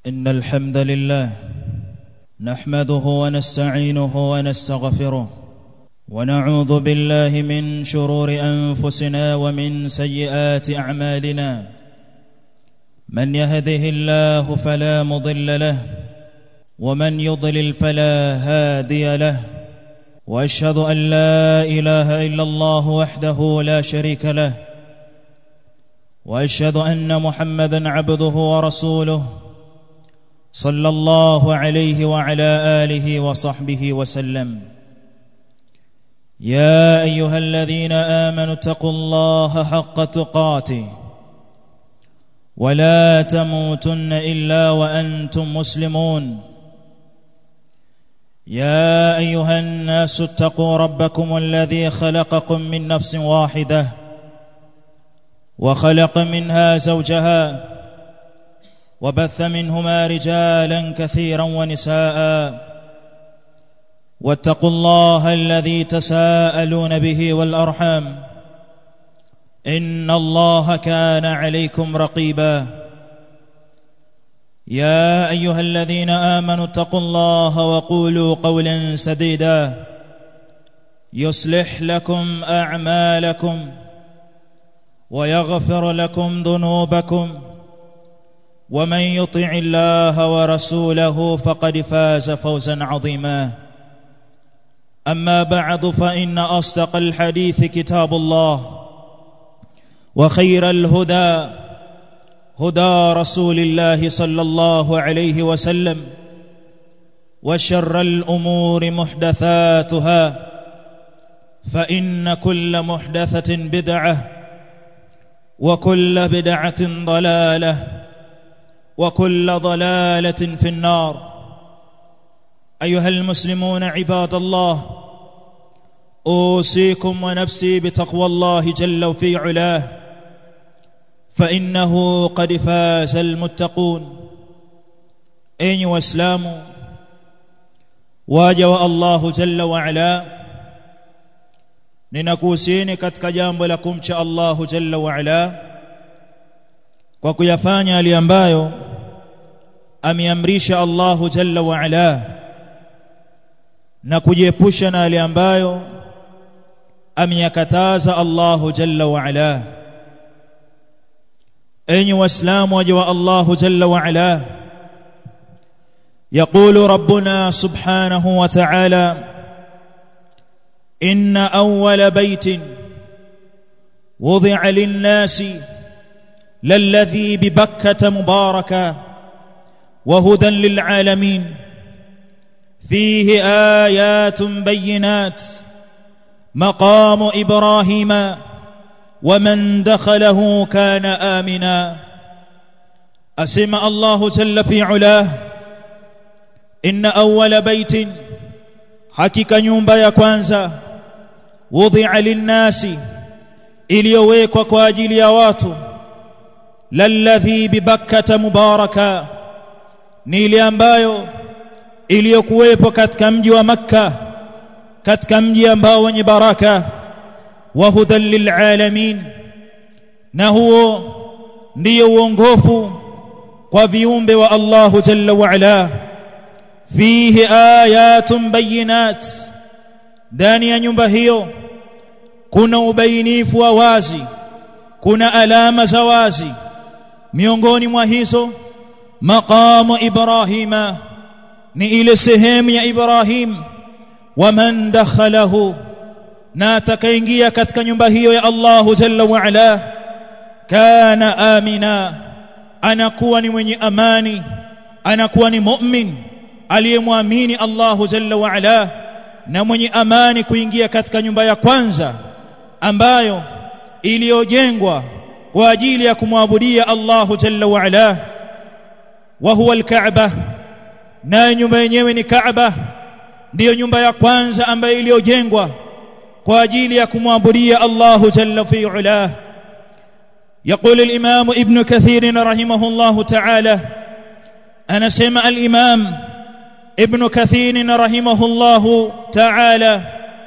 إن الحمد لله نحمده ونستعينه ونستغفره ونعوذ بالله من شرور أنفسنا ومن سيئات أعمالنا من يهده الله فلا مضل له ومن يضلل فلا هادي له وأشهد أن لا إله إلا الله وحده لا شريك له وأشهد أن محمدًا عبده ورسوله صلى الله عليه وعلى آله وصحبه وسلم. يا أيها الذين آمنوا اتقوا الله حق تقاته ولا تموتن إلا وأنتم مسلمون. يا أيها الناس اتقوا ربكم الذي خلقكم من نفس واحدة وخلق منها زوجها وبث منهما رجالا كثيرا ونساء واتقوا الله الذي تساءلون به والأرحام إن الله كان عليكم رقيبا. يا أيها الذين آمنوا اتقوا الله وقولوا قولا سديدا يصلح لكم أعمالكم ويغفر لكم ذنوبكم ومن يطع الله ورسوله فقد فاز فوزا عظيما. أما بعد فإن أصدق الحديث كتاب الله وخير الهدى هدى رسول الله صلى الله عليه وسلم وشر الأمور محدثاتها فإن كل محدثة بدعة وكل بدعة ضلالة وكل ضلالة في النار. أيها المسلمون عباد الله، أوصيكم ونفسي بتقوى الله جل في علاه فإنه قد فاز المتقون. أيها واسلام واجه الله جل وعلا, ninakuhusieni katika jambo la kumcha Allah jalla wa ala kwa kuyafanya yale ambayo ameamrisha Allah jalla wa ala na kujiepusha na yale ambayo ameyakataza Allah jalla wa ala. Enyi waislamu waja wa Allah jalla wa ala, يقول ربنا سبحانه وتعالى: إن أول بيت وضع للناس للذي ببكة مباركا وهدى للعالمين فيه آيات بينات مقام إبراهيم ومن دخله كان آمنا. أسمع الله جل في علاه: إن أول بيت, hakika nyumba ya kwanza, wudhi'a linnasi, iliyowekwa kwa ajili ya watu, lalladhi bibakkata mubaraka, ni ile ambayo iliyokuwepo katika mji wa Makka, katika mji ambao wenye baraka, wa hudan lilalamin, na huo ndiyo uongofu kwa viumbe wa Allahu jalla wa ala. Fihi ayatun bayinat, ndani ya nyumba hiyo kuna ubainifu wa wazi, kuna alama za wazi. Miongoni mwa hizo maqamu Ibrahima, ni ile sehemu ya Ibrahim, wa man dakhalahu, na atakaingia katika nyumba hiyo ya Allahu jalla wa ala, kana amina, anakuwa ni mwenye amani, anakuwa ni mu'min aliyemwamini Allahu jalla wa ala na mwenye amani kuingia katika nyumba ya kwanza ambayo iliyojengwa kwa ajili ya kumwabudia Allahu jalla wa ala, wa huwa al-Kaaba, na nyumba yenyewe ni Kaaba. Ndiyo nyumba ya kwanza ambayo iliyojengwa kwa ajili ya kumwabudia Allahu jalla fi ala. يقول الإمام ابن كثير رحمه الله تعالى, أنا سمع الإمام ابن كثير رحمه الله تعالى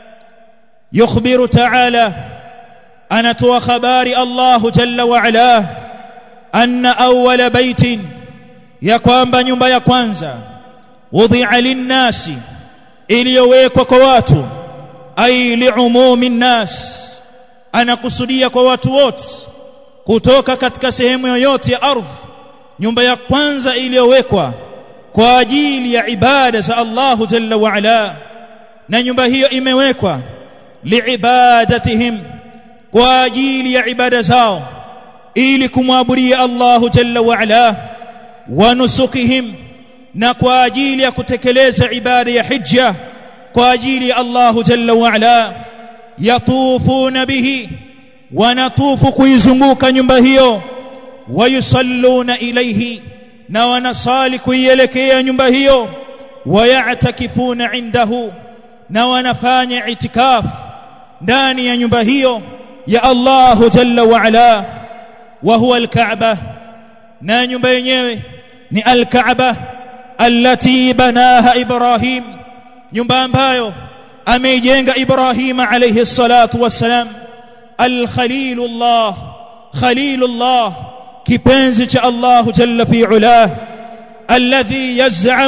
يخبر تعالى, anatoa habari Allah jalla wa ala, anna awwala baitin, ya kwamba nyumba ya kwanza wudhi'a linnasi, iliyowekwa kwa watu, ay li'umumi nnas, anakusudia kwa watu wote kutoka katika sehemu yoyote ya ardhi. Nyumba ya kwanza iliyowekwa kwa ajili ya ibada za Allahu jalla wa ala, na nyumba hiyo imewekwa liibadatihim, kwa ajili ya ibada zao, ili kumwabudia Allahu jalla wa ala, wa nusukihim, na kwa ajili ya kutekeleza ibada ya hija kwa ajili ya Allahu jalla wa ala. Yatufuna bihi, wanatufu kuizunguka nyumba hiyo, wayusalluna ilayhi, na wanasali kuielekea nyumba hiyo, wayatakifuna indahu, na wanafanya itikaf ndani ya nyumba hiyo ya Allahu jalla wa ala. Wa huwa al-Kaaba, na nyumba yenyewe ni al-Kaaba allati banaha Ibrahim, nyumba ambayo ameijenga Ibrahim alayhi salatu wassalam. Al-Khalilullah, Khalilullah, kipenzi cha Allah jalla fi ulah. Alladhi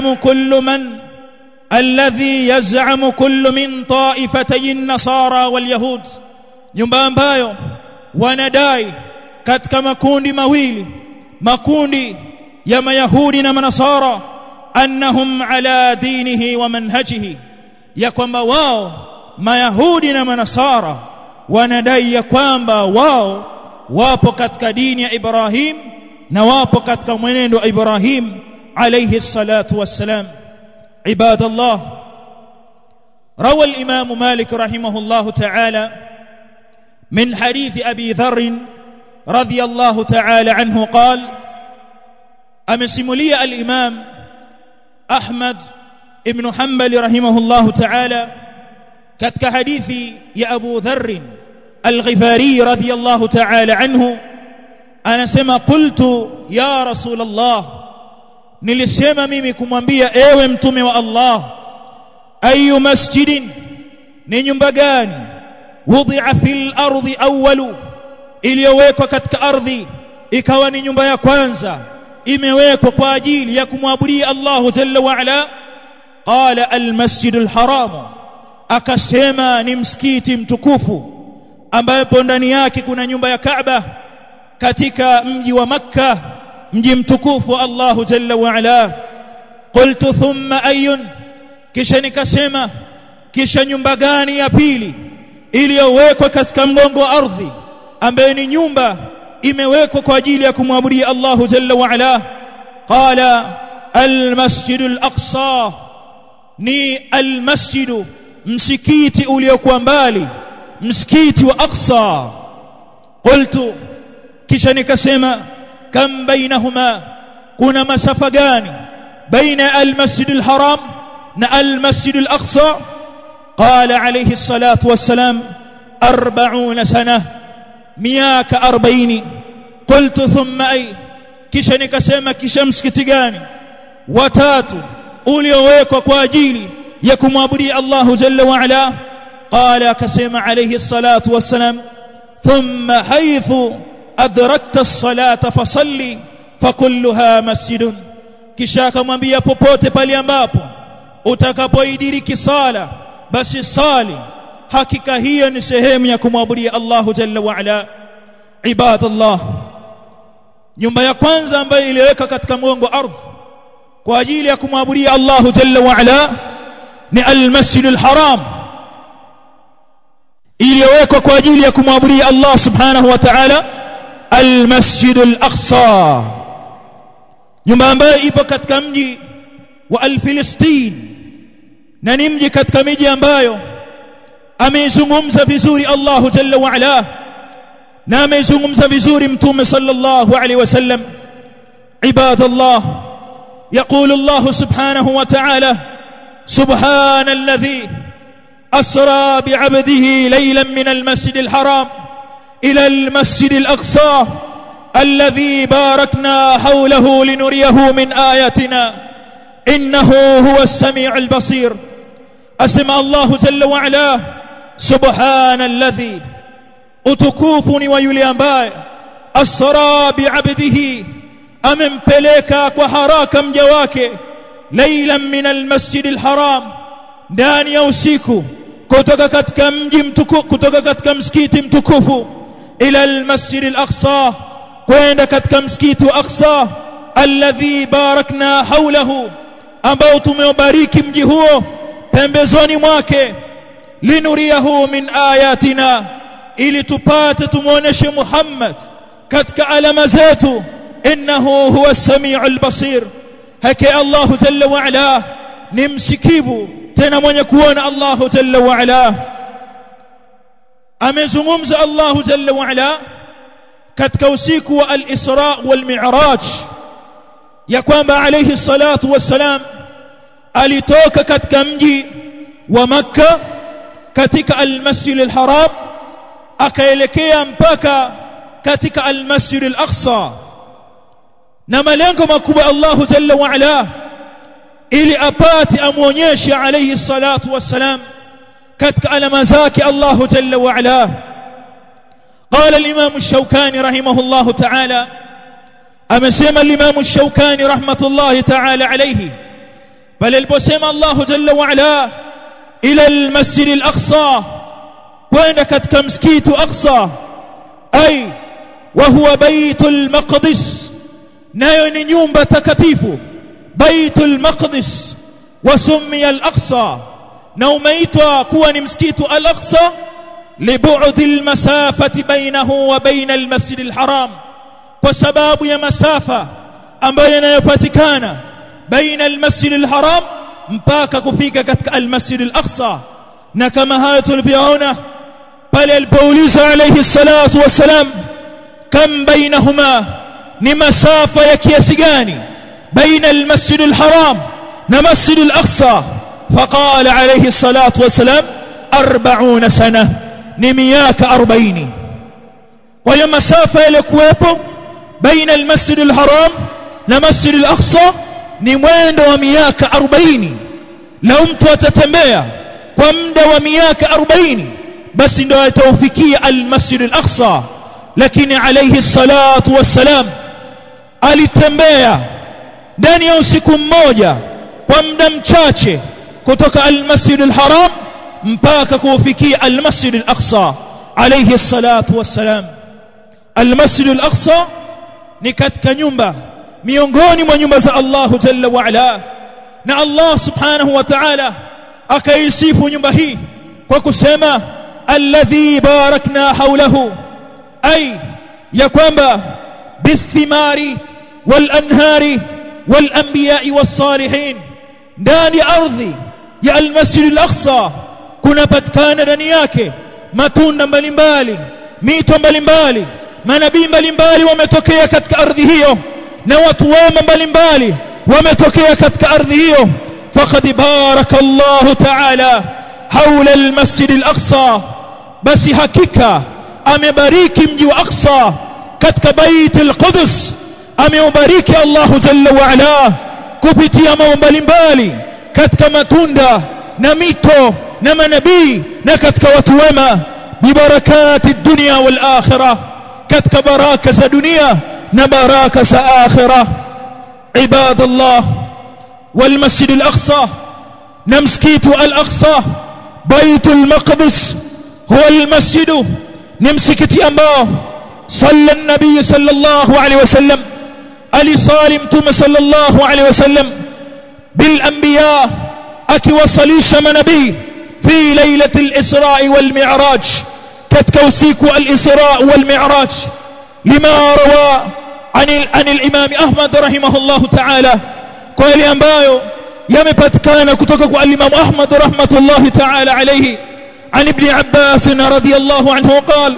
yaz'amu kullu min ta'ifatay an-nasara wal yahud, nyumba ambayo wanadai katika makundi mawili, makundi ya mayahudi na manasara, annahum ala dinihi wa manhajihi, ya kwamba wao mayahudi na manasara wanadai ya kwamba wao wapo katika dini ya Ibrahim na wapo katika mwenendo wa Ibrahim alayhi salatu wassalam. Ibadallah, روى الإمام مالك رحمه الله تعالى من حديث أبي ذر رضي الله تعالى عنه قال: أمسملي الإمام أحمد ابن حنبل رحمه الله تعالى كتك حديث يا أبو ذر الغفاري رضي الله تعالى عنه، أنا سما قلت يا رسول الله، nilisema mimi kumwambia ewe mtume wa Allah, ayu masjidin, ni nyumba gani, wudhi'a fil ardi awwalu, iliyowekwa katika ardhi ikawa ni nyumba ya kwanza imewekwa kwa ajili ya kumwabudia Allah jalla wa ala. Qala al-masjidul haram, akasema ni msikiti mtukufu ambapo ndani yake kuna nyumba ya Kaaba katika mji wa Makka, mji mtukufu wa Allah jalla wa ala. Qultu thumma ayun, kisha nikasema kisha nyumba gani ya pili iliyowekwa katika mgongo wa ardhi ambayo ni nyumba imewekwa kwa ajili ya kumwabudia Allah jalla wa ala? Qala al-masjidul aqsa, ni al-masjidu, msikiti uliokuwa mbali, msikiti wa Aqsa. Qultu, kisha nikasema kam bainahuma, kuna masafa gani baina al-masjidul haram na al-masjidul aqsa? Qala alayhi salatu wassalam 40 sana, miaka 40. Qultu thumma ay, kisha nikasema kisha msikiti gani watatu uliowekwa kwa ajili ya kumwabudia Allah jalla wa ala? Qala, akasema alayhi salatu wassalam thumma haythu adrakta as-salata fasalli fakulluha masjidun, kisha akamwambia popote pale ambapo utakapoidiriki sala basi sali, hakika hiyo ni sehemu ya kumwabudia Allah jalla wa ala. Ibadallah, nyumba ya kwanza ambayo iliweka katika mgongo ardhi kwa ajili ya kumwabudia Allah jalla wa ala ni al-masjidul haram, iliyowekwa kwa ajili ya kumwabudia Allah subhanahu wa ta'ala al-masjidul aqsa, nyumba ambayo ipo katika mji wa al-Filistin, na ni mji katika miji ambayo ameizungumza vizuri Allah jalla wa ala na ameizungumza vizuri mtume sallallahu alaihi wasallam. Ibadallah, يقول الله سبحانه وتعالى: سبحان الذي أسرى بعبده ليلا من المسجد الحرام إلى المسجد الأقصى الذي باركنا حوله لنريه من آياتنا إنه هو السميع البصير. أسمع الله جل وعلا سبحان الذي, utukufuni wa yule ambaye asra bi'abdihi, amempeleka kwa haraka mja wake laylan min almasjid alharam, ndani ya usiku kutoka katika mji mtukufu, kutoka katika msikiti mtukufu ila almasjid alaqsa, kwenda katika msikiti wa Aqsa alladhi barakna hawlahu, ambao tumeubariki mji huo pembezoni mwake, linuriyahu min ayatina, ili tupate tumuoneshe Muhammad katika alama zetu, innahu huwa as-sami'ul basir, hakika Allah jalla wa ala ni msikivu tena mwenye kuona. Allah jalla wa ala amezungumza Allah jalla wa ala katika usiku wa al-Isra wal Mi'raj ya kwamba alayhi salatu wassalam alitoka katika mji wa Makka katika al-Masjid al-Haram akaelekea mpaka katika al-Masjid al-Aqsa, na malengo makubwa Allah jalla wa ala ili apate amuonyeshe alayhi salatu wassalam katika alama zake Allah jalla wa ala. قال الإمام الشوكاني رحمه الله تعالى، أمسيما الإمام الشوكاني رحمة الله تعالى عليه، بل البسيما الله جل وعلا إلى المسجد الأقصى، وينكت كمسكيت أقصى، أي وهو بيت المقدس، نايون يوم تكتيفه بيت المقدس، وسمي الأقصى نوميتوا كوان مسكيت الأقصى لبعد المسافة بينه وبين المسجد الحرام، وسباب يا مسافة ambayo inayopatikana baina almasjid alharam mpaka kufika katika almasjid alaqsa. Na kama hayo tulivyoona pale alipouliza alayhi salatu wassalam kam bainahuma, ni masafa ya kiasi gani baina almasjid alharam na masjid alaqsa, faqala alayhi salatu wassalam 40 sana, ni miaka 40. Kwa hiyo masafa yalikuwepo baina almasjid alharam na masjid al-Aqsa ni mwendo wa miaka 40. Lau mtu atatembea kwa muda wa miaka 40 basi ndio ataufikia al-Masjid al-Aqsa. Lakini alayhi salatu wassalam alitembea ndani ya usiku mmoja kwa muda mchache kutoka al-Masjid al-Haram mpaka kufikia al-Masjid al-Aqsa alayhi salatu wassalam. Al-Masjid al-Aqsa ni katika nyumba miongoni mwa nyumba za Allah jalla wa ala, na Allah subhanahu wa ta'ala akaisifu nyumba hii kwa kusema alladhi barakna hawlahu, ay ya kwamba bithimari wal anhari wal anbiya'i was salihin, ndani ardhi ya al-Masjid al-Aqsa kunapatikana ndani yake matunda mbalimbali, mito mbalimbali, manabii mbalimbali wametokea katika ardhi hiyo, na watu wema mbalimbali wametokea katika ardhi hiyo. Faqad barakallahu ta'ala hawla al-Masjid al-Aqsa, basi hakika amebariki mji wa Aqsa katika Bait al-Quds, ameubariki Allah jalla wa ala kupitia mambo mbalimbali katika matunda na mito na manabii na katika watu wema, bibarakati dunya wal akhirah, katika baraka za dunia na baraka za akhirah. Ibadallah, wal masjid al-Aqsa na msikiti al-Aqsa Baitul Maqdis huwa al-masjid, ni msikiti ambao salla an-nabiy sallallahu alayhi wasallam, alisali mtume sallallahu alayhi wasallam bil anbiya, akiwasalisha manabii fi lailati al-Isra wal Mi'raj, katika usiku al-Isra wal Mi'raj, lima rawa عن الإمام أحمد رحمه الله تعالى، قال ambayo yamepatikana kutoka kwa الإمام أحمد رحمة الله تعالى عليه عن ابن عباس رضي الله عنه قال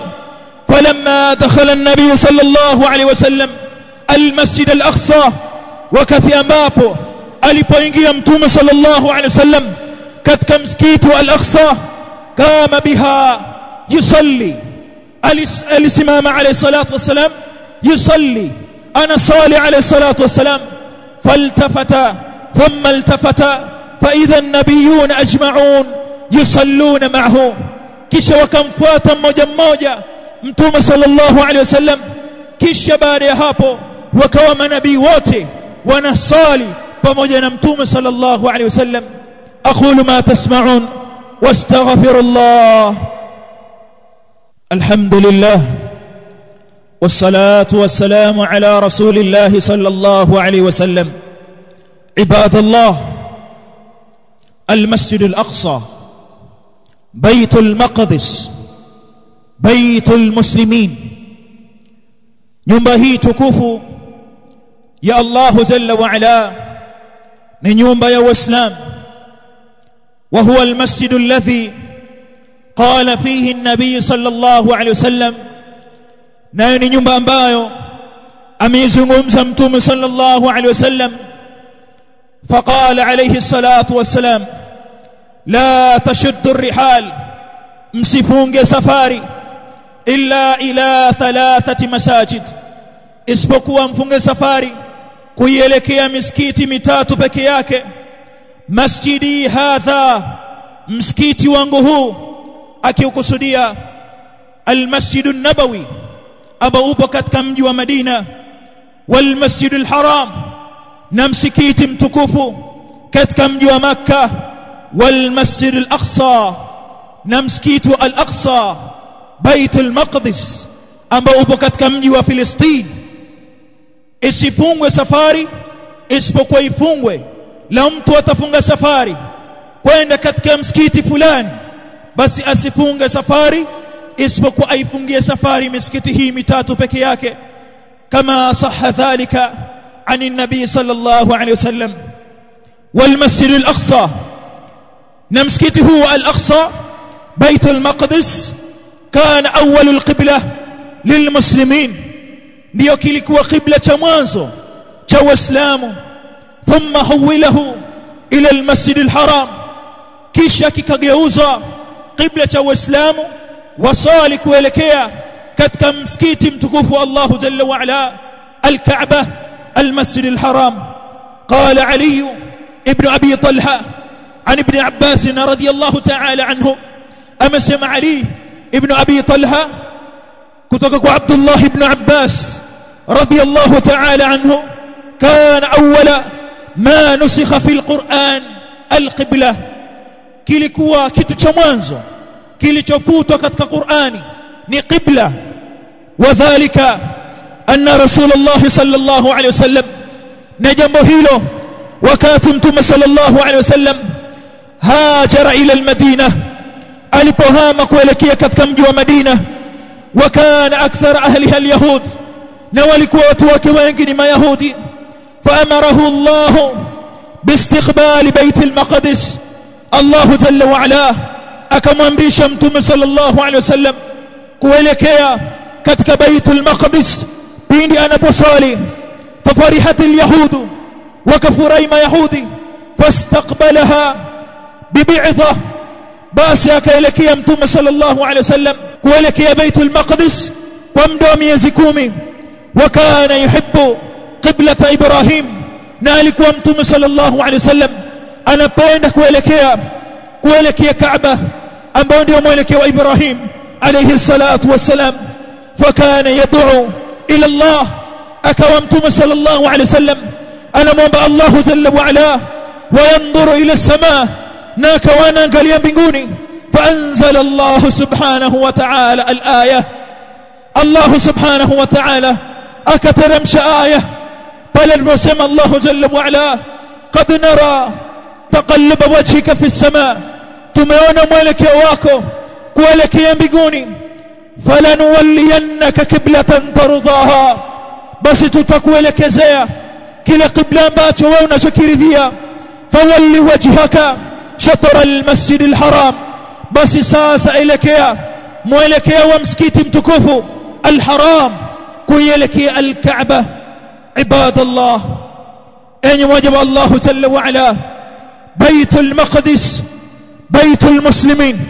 فلما دخل النبي صلى الله عليه وسلم المسجد الأقصى، wakati ambapo alipoingia mtume sallallahu alaihi wasallam katika msikiti al-Aqsa, kama biha yusalli, alisimama alayhi salatu wassalam يصلي، أنا صالي عليه الصلاة والسلام، فالتفت ثم التفت فإذا النبيون أجمعون يصلون معه، kisha wakamfuata mmoja mmoja mtume sallallahu alaihi wasallam. Kisha baada ya hapo wakawa manabii wote wanasali pamoja na mtume sallallahu alaihi wasallam. aqulu ma tasma'un wastaghfirullah. alhamdulillah wassalatu wassalamu ala rasulillah sallallahu alaihi wasallam. ibadallah, المسجد الأقصى بيت المقدس بيت المسلمين. nyumba hii tukufu ya Allah jalla wa ala ni nyumba ya Uislamu. وهو المسجد الذي قال فيه النبي صلى الله عليه وسلم, na ni nyumba ambayo ameizungumza mtume sallallahu alaihi wasallam. فقال عليه الصلاة والسلام لا تشد الرحال, msifunge safari illa ila 3 masajid, isipokuwa mfunge safari kuielekea misikiti mitatu peke yake. masjidi hadha, msikiti wangu huu, akiukusudia almasjidu nabawi ambao upo katika mji wa Madina, wal masjidul haram, na msikiti mtukufu katika mji wa Makka, wal masjidul aqsa, na msikiti wa al-Aqsa Baitul Maqdis ambao upo katika mji wa Palestina. Isifungwe safari isipokuwa ifungwe, la mtu atafunga safari kwenda katika msikiti fulani, basi asifunge safari isipokuwa aifungie safari misikiti hii mitatu peke yake, kama sahha dhalika عن النبي صلى الله عليه وسلم. والمسجد الأقصى, نمسكته هو الأقصى بيت المقدس, كان أول القبلة للمسلمين, ndio kilikuwa qibla cha mwanzo cha Waislamu. thumma huwilahu ila almasjid alharam, kisha kikageuzwa qibla cha Waislamu wasali kuelekea katika msikiti mtukufu wa Allah jalla wa ala, al-Kaaba المسجد الحرام. قال علي ابن أبي طلحة عن ابن عباس رضي الله تعالى عنه, أمسم علي ابن أبي طلحة كتوك عبد الله ابن عباس رضي الله تعالى عنه, كان أول ما نسخ في القرآن القبلة, kilikuwa kitu cha mwanzo kilichofutwa katika Qur'ani ni qibla. wadhālika أن رسول الله صلى الله عليه وسلم, نجمه هيلو wakati mtume sallallahu alaihi wasallam hajara ila almadina, alipohama kuelekea katika mji wa Madina. Wakana akthar ahliha alyahud, na walikuwa watu wake wengi ni mayahudi. faamarahu Allah biistiqbal bait almaqdis, Allah jalla wa ala akamwamrisha mtume sallallahu alaihi wasallam kuelekea katika baitul maqdis pindi anaposali. fafarihat alyahud, وكفري ما يهودي فاستقبلها ببعضة, basi akaelekea mtume sallallahu alaihi wasallam kuelekea baitul maqdis kwa muda wa miezi 10. wakana yuhibbu qiblata Ibrahim, na alikuwa mtume sallallahu alaihi wasallam anapenda kuelekea Kaaba ambao ndio mwelekeo wa Ibrahim alayhi salatu wassalam. fakana yad'u ila Allah, akawa mtume sallallahu alaihi wasallam anamwomba Allah jalla wa ala, wayanzuru ila as-samaa, na akawa angalia mbinguni. faanzala Allah subhanahu wa ta'ala al-aya, Allah subhanahu wa ta'ala akateremsha aya pale aliposema Allah jalla wa ala, qad nara taqallaba wajhika fi as-samaa, tumeona mwelekeo wako kuelekea mbinguni. falanuwalliyannaka qiblatan tardaha, basi tutakuelekezea kila qibla ambacho wewe unachokiridhia. fawalli wajhaka shatra almasjid alharam, basi sasa elekea mwelekeo wa msikiti mtukufu alharam kuelekea alkaaba. ibadallah, enyi waja wa Allah jalla wa ala, baitul maqdis baitul muslimin.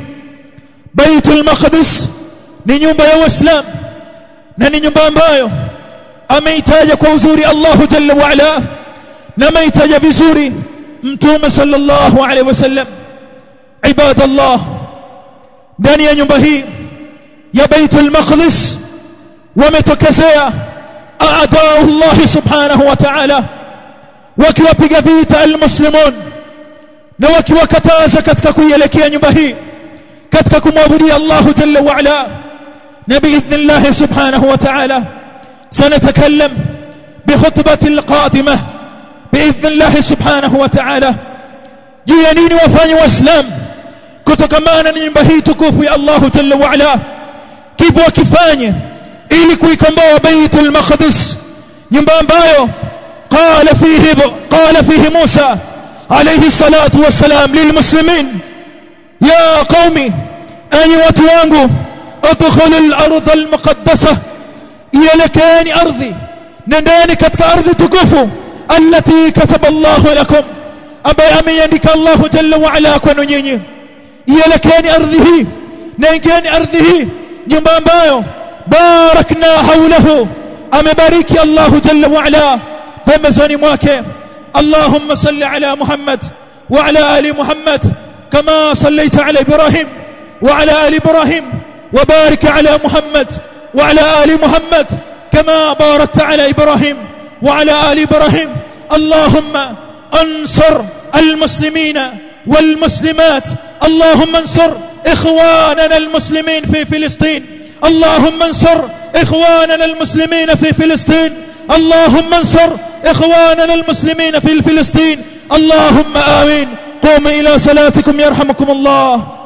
baitul maqdis ni nyumba ya Uislamu, na ni nyumba ambayo ameitaja kwa uzuri Allah jalla wa ala, na ameitaja vizuri mtume sallallahu alaihi wasallam. ibadallah, ndani ya nyumba hii ya baitul maqdis wametokezea a'daa Allah subhanahu wa ta'ala wakiwapiga vita almuslimun na wakiwakataza katika kuielekea nyumba hii katika kumwabudia Allah jalla wa ala na biidhnillah subhanahu wa ta'ala sanatakallam bikhutbati alqadimah biidhnillah subhanahu wa ta'ala juu ya nini wafanye waislamu kutokamana na nyumba hii tukufu ya Allah jalla wa ala kipo wakifanye ili kuikomboa Baitul Maqdis nyumba ambayo قال فيه موسى عليه الصلاة والسلام للمسلمين يا قومي أي وتوانغو ادخلوا الأرض المقدسة يلكان أرضي ننداني كتك أرض تكفو التي كتب الله لكم أبي أمينك الله جل وعلا كنونيني يلكان أرضه نيكان أرضه جنبان بايو باركنا حوله أمبارك الله جل وعلا بمزاني مواكي اللهم صل على محمد وعلى آل محمد كما صليت على إبراهيم وعلى آل إبراهيم وبارك على محمد وعلى آل محمد كما باركت على إبراهيم وعلى آل إبراهيم اللهم انصر المسلمين والمسلمات اللهم انصر إخواننا المسلمين في فلسطين اللهم انصر إخواننا المسلمين في فلسطين اللهم انصر إخواننا المسلمين في فلسطين اللهم آمين قوموا إلى صلاتكم يرحمكم الله.